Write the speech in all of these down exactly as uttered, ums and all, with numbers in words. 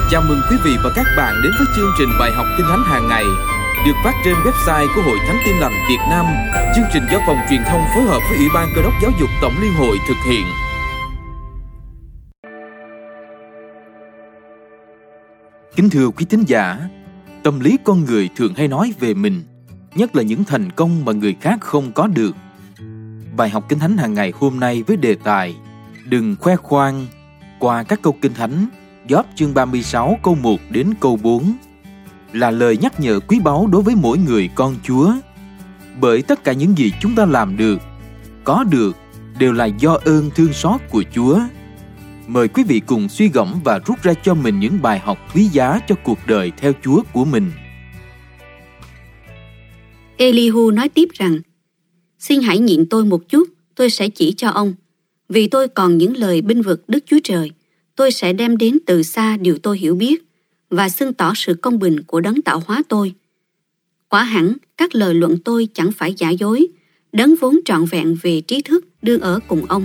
Chào mừng quý vị và các bạn đến với chương trình bài học Kinh Thánh hàng ngày được phát trên website của Hội Thánh Tin Lành Việt Nam. Chương trình do phòng truyền thông phối hợp với Ủy ban Cơ đốc Giáo dục Tổng Liên hội thực hiện. Kính thưa quý thính giả, tâm lý con người thường hay nói về mình, nhất là những thành công mà người khác không có được. Bài học Kinh Thánh hàng ngày hôm nay với đề tài Đừng khoe khoang qua các câu Kinh Thánh Gióp chương ba mươi sáu câu một đến câu bốn là lời nhắc nhở quý báu đối với mỗi người con Chúa. Bởi tất cả những gì chúng ta làm được, có được đều là do ơn thương xót của Chúa. Mời quý vị cùng suy gẫm và rút ra cho mình những bài học quý giá cho cuộc đời theo Chúa của mình. Elihu nói tiếp rằng: Xin hãy nhịn tôi một chút, tôi sẽ chỉ cho ông. Vì tôi còn những lời bênh vực Đức Chúa Trời, tôi sẽ đem đến từ xa điều tôi hiểu biết và xưng tỏ sự công bình của đấng tạo hóa tôi. Quả hẳn các lời luận tôi chẳng phải giả dối, đấng vốn trọn vẹn về trí thức đương ở cùng ông.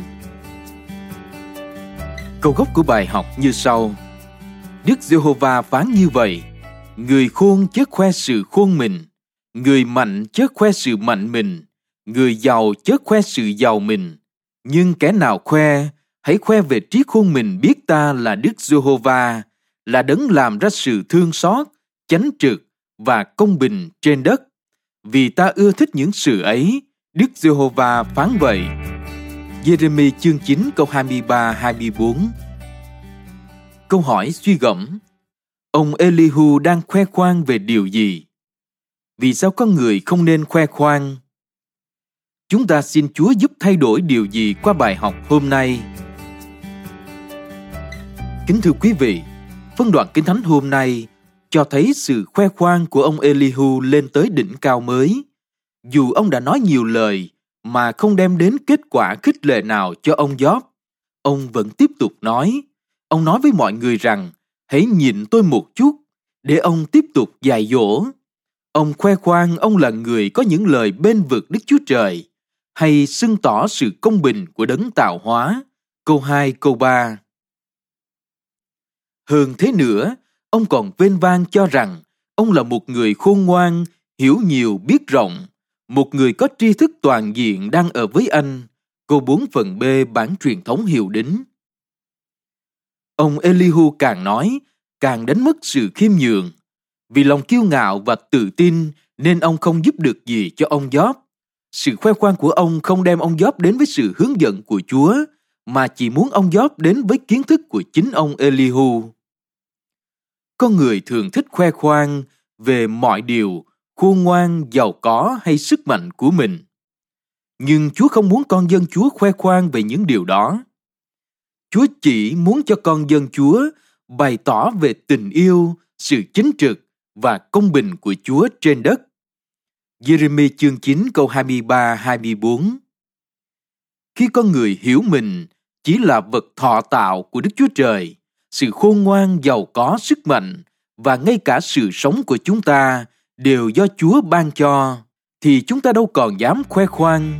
Câu gốc của bài học như sau: Đức Giê-hô-va phán như vậy: Người khôn chớ khoe sự khôn mình, người mạnh chớ khoe sự mạnh mình, người giàu chớ khoe sự giàu mình. Nhưng kẻ nào khoe, hãy khoe về trí khôn mình biết ta là Đức Giê-hô-va, là đấng làm ra sự thương xót, chánh trực và công bình trên đất. Vì ta ưa thích những sự ấy, Đức Giê-hô-va phán vậy. Giê-rê-mi chương chín câu hai mươi ba hai mươi bốn. Câu hỏi suy gẫm: Ông Elihu đang khoe khoang về điều gì? Vì sao con người không nên khoe khoang? Chúng ta xin Chúa giúp thay đổi điều gì qua bài học hôm nay? Kính thưa quý vị, phân đoạn Kinh Thánh hôm nay cho thấy sự khoe khoang của ông Elihu lên tới đỉnh cao mới. Dù ông đã nói nhiều lời mà không đem đến kết quả khích lệ nào cho ông Gióp, ông vẫn tiếp tục nói. Ông nói với mọi người rằng: Hãy nhịn tôi một chút, để ông tiếp tục dạy dỗ. Ông khoe khoang ông là người có những lời bênh vực Đức Chúa Trời, hay xưng tỏ sự công bình của đấng tạo hóa. Câu hai, câu ba. Hơn thế nữa, ông còn vênh vang cho rằng ông là một người khôn ngoan, hiểu nhiều biết rộng, một người có tri thức toàn diện đang ở với anh. Câu bốn phần B bản truyền thống Hiệu Đính. Ông Elihu càng nói, càng đánh mất sự khiêm nhường. Vì lòng kiêu ngạo và tự tin nên ông không giúp được gì cho ông Gióp. Sự khoe khoang của ông không đem ông Gióp đến với sự hướng dẫn của Chúa, mà chỉ muốn ông Gióp đến với kiến thức của chính ông Elihu. Con người thường thích khoe khoang về mọi điều, khôn ngoan, giàu có hay sức mạnh của mình. Nhưng Chúa không muốn con dân Chúa khoe khoang về những điều đó. Chúa chỉ muốn cho con dân Chúa bày tỏ về tình yêu, sự chính trực và công bình của Chúa trên đất. Giê-rê-mi chương chín câu hai mươi ba hai mươi bốn. Khi con người hiểu mình chỉ là vật thọ tạo của Đức Chúa Trời, sự khôn ngoan, giàu có, sức mạnh và ngay cả sự sống của chúng ta đều do Chúa ban cho, thì chúng ta đâu còn dám khoe khoang.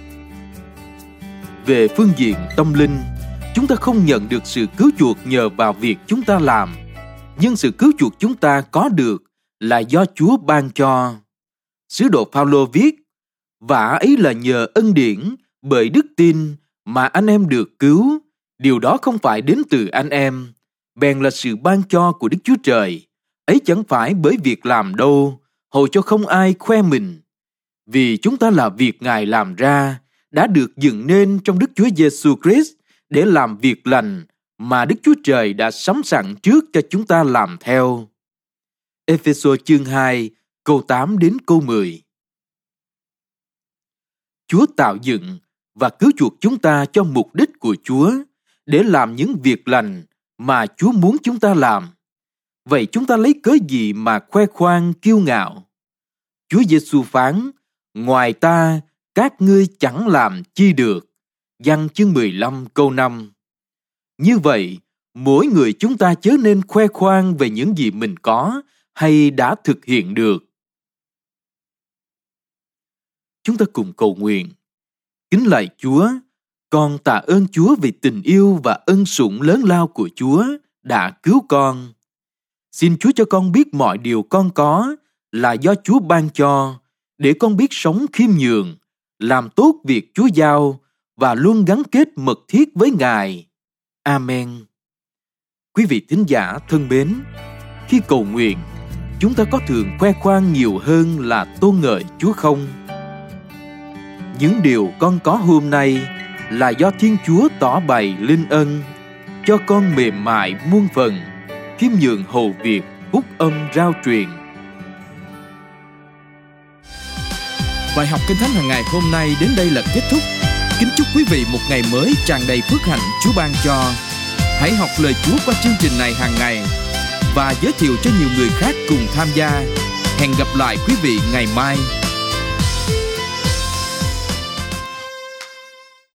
Về phương diện tâm linh, chúng ta không nhận được sự cứu chuộc nhờ vào việc chúng ta làm, nhưng sự cứu chuộc chúng ta có được là do Chúa ban cho. Sứ đồ Phao-lô viết: Vả ấy là nhờ ân điển, bởi đức tin mà anh em được cứu. Điều đó không phải đến từ anh em, bèn là sự ban cho của Đức Chúa Trời. Ấy chẳng phải bởi việc làm đâu, hầu cho không ai khoe mình. Vì chúng ta là việc Ngài làm ra, đã được dựng nên trong Đức Chúa Giêsu Christ để làm việc lành mà Đức Chúa Trời đã sắm sẵn trước cho chúng ta làm theo. Ê-phê-sô chương hai câu tám đến câu mười. Chúa tạo dựng và cứu chuộc chúng ta cho mục đích của Chúa, để làm những việc lành mà Chúa muốn chúng ta làm. Vậy chúng ta lấy cớ gì mà khoe khoang kiêu ngạo? Chúa Giêsu phán: Ngoài ta, các ngươi chẳng làm chi được. Giăng chương mười lăm câu năm. Như vậy, mỗi người chúng ta chớ nên khoe khoang về những gì mình có hay đã thực hiện được. Chúng ta cùng cầu nguyện. Kính lạy Chúa, con tạ ơn Chúa vì tình yêu và ân sủng lớn lao của Chúa đã cứu con. Xin Chúa cho con biết mọi điều con có là do Chúa ban cho, để con biết sống khiêm nhường, làm tốt việc Chúa giao và luôn gắn kết mật thiết với Ngài. Amen. Quý vị thính giả thân mến, khi cầu nguyện, chúng ta có thường khoe khoang nhiều hơn là tôn ngợi Chúa không? Những điều con có hôm nay là do Thiên Chúa tỏ bày linh ân, cho con mềm mại muôn phần, khiêm nhường hầu việc, phúc âm rao truyền. Bài học Kinh Thánh hàng ngày hôm nay đến đây là kết thúc. Kính chúc quý vị một ngày mới tràn đầy phước hạnh Chúa ban cho. Hãy học lời Chúa qua chương trình này hàng ngày và giới thiệu cho nhiều người khác cùng tham gia. Hẹn gặp lại quý vị ngày mai.